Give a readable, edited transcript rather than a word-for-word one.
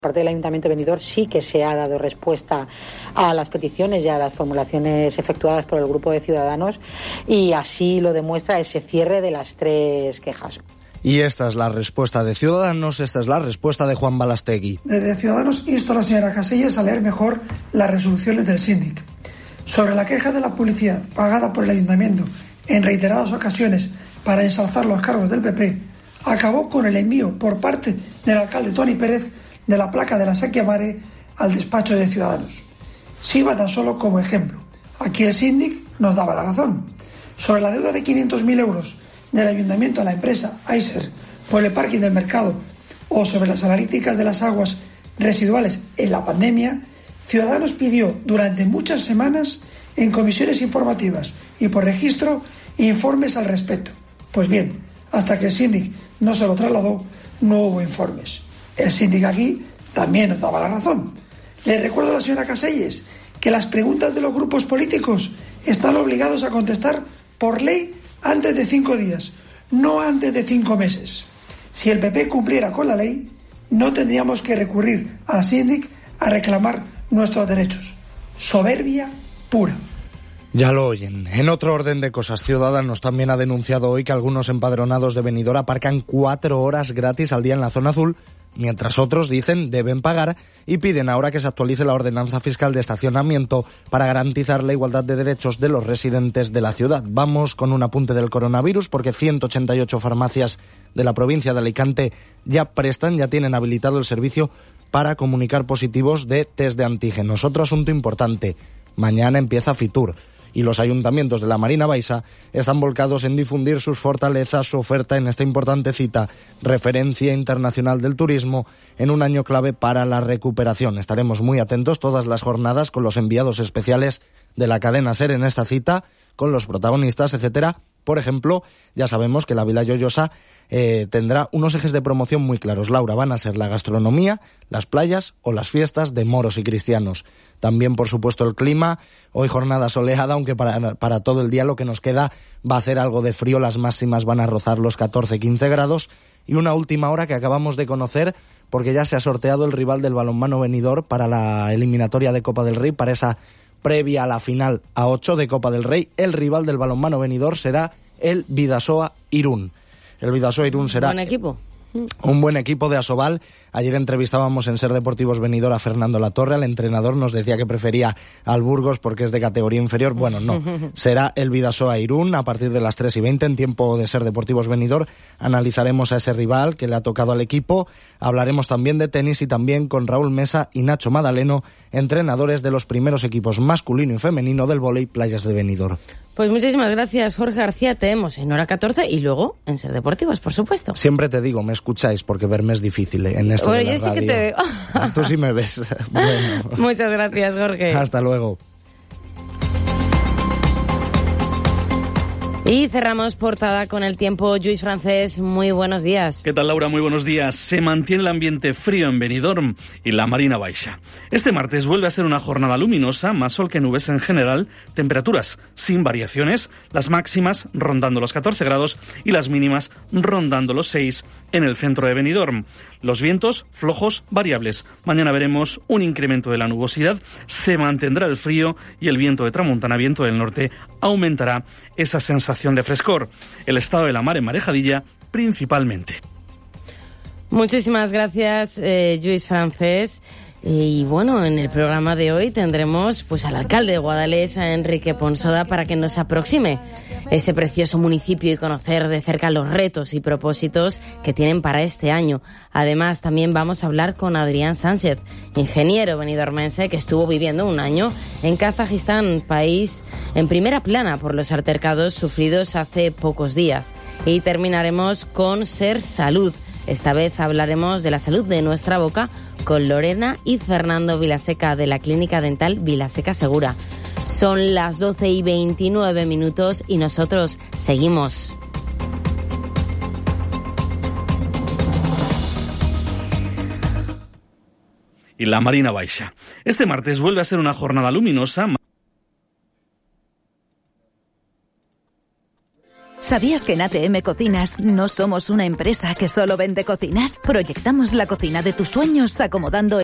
parte del Ayuntamiento de Benidorm sí que se ha dado respuesta a las peticiones y a las formulaciones efectuadas por el grupo de ciudadanos, y así lo demuestra ese cierre de las 3 quejas. Y esta es la respuesta de Ciudadanos, esta es la respuesta de Juan Balastegui. Desde Ciudadanos insto a la señora Casellas a leer mejor las resoluciones del síndic. Sobre la queja de la publicidad pagada por el Ayuntamiento en reiteradas ocasiones para ensalzar los cargos del PP, acabó con el envío por parte del alcalde Toni Pérez de la placa de la Sequia Mare al despacho de Ciudadanos. Sirva tan solo como ejemplo. Aquí el síndic nos daba la razón. Sobre la deuda de 500.000 euros del ayuntamiento a la empresa Aiser por el parking del mercado, o sobre las analíticas de las aguas residuales en la pandemia, Ciudadanos pidió durante muchas semanas en comisiones informativas y por registro informes al respecto. Pues bien, hasta que el síndic no se lo trasladó, no hubo informes. El síndic aquí también nos daba la razón. Le recuerdo a la señora Casellas que las preguntas de los grupos políticos están obligados a contestar por ley antes de 5 días, no antes de 5 meses. Si el PP cumpliera con la ley, no tendríamos que recurrir al síndic a reclamar nuestros derechos. Soberbia pura. Ya lo oyen. En otro orden de cosas, Ciudadanos también ha denunciado hoy que algunos empadronados de Benidorm aparcan 4 horas gratis al día en la zona azul, mientras otros dicen deben pagar, y piden ahora que se actualice la ordenanza fiscal de estacionamiento para garantizar la igualdad de derechos de los residentes de la ciudad. Vamos con un apunte del coronavirus, porque 188 farmacias de la provincia de Alicante ya tienen habilitado el servicio para comunicar positivos de test de antígenos. Otro asunto importante, mañana empieza Fitur, y los ayuntamientos de la Marina Baixa están volcados en difundir sus fortalezas, su oferta en esta importante cita, referencia internacional del turismo, en un año clave para la recuperación. Estaremos muy atentos todas las jornadas con los enviados especiales de la cadena SER en esta cita, con los protagonistas, etcétera. Por ejemplo, ya sabemos que la Vila Lloyosa tendrá unos ejes de promoción muy claros. Laura, van a ser la gastronomía, las playas o las fiestas de moros y cristianos. También, por supuesto, el clima. Hoy jornada soleada, aunque para todo el día lo que nos queda va a hacer algo de frío. Las máximas van a rozar los 14-15 grados. Y una última hora que acabamos de conocer, porque ya se ha sorteado el rival del balonmano Benidorm para la eliminatoria de Copa del Rey, para esa previa a la final a 8 de Copa del Rey. El rival del balonmano Benidorm será el Bidasoa Irún. El Bidasoa Irún será buen equipo. Un buen equipo de Asobal. Ayer entrevistábamos en Ser Deportivos Benidorm a Fernando Latorre. El entrenador nos decía que prefería al Burgos porque es de categoría inferior. Bueno, no. Será el Bidasoa Irún a partir de las 3:20 en tiempo de Ser Deportivos Benidorm. Analizaremos a ese rival que le ha tocado al equipo. Hablaremos también de tenis y también con Raúl Mesa y Nacho Madaleno, entrenadores de los primeros equipos masculino y femenino del vóley Playas de Benidorm. Pues muchísimas gracias, Jorge García. Te vemos en Hora 14 y luego en Ser Deportivos, por supuesto. Siempre te digo, me escucháis porque verme es difícil en esto de la radio. Yo sí que te veo. Tú sí me ves. Bueno. Muchas gracias, Jorge. Hasta luego. Y cerramos portada con el tiempo. Lluís Francés, muy buenos días. ¿Qué tal, Laura? Muy buenos días. Se mantiene el ambiente frío en Benidorm y la Marina Baixa. Este martes vuelve a ser una jornada luminosa, más sol que nubes en general, temperaturas sin variaciones, las máximas rondando los 14 grados y las mínimas rondando los 6 en el centro de Benidorm. Los vientos flojos, variables. Mañana veremos un incremento de la nubosidad, se mantendrá el frío y el viento de tramontana, viento del norte, aumentará esa sensación de frescor. El estado de la mar en Marejadilla, principalmente. Muchísimas gracias, Lluís Francés. Y bueno, en el programa de hoy tendremos pues al alcalde de Guadalest, a Enrique Ponsoda, para que nos aproxime ese precioso municipio y conocer de cerca los retos y propósitos que tienen para este año. Además, también vamos a hablar con Adrián Sánchez, ingeniero benidormense que estuvo viviendo un año en Kazajistán, país en primera plana por los altercados sufridos hace pocos días. Y terminaremos con Ser Salud. Esta vez hablaremos de la salud de nuestra boca con Lorena y Fernando Vilaseca de la Clínica Dental Vilaseca Segura. Son las 12:29 y nosotros seguimos. Y la Marina Baixa. Este martes vuelve a ser una jornada luminosa. ¿Sabías que en ATM Cocinas no somos una empresa que solo vende cocinas? Proyectamos la cocina de tus sueños acomodando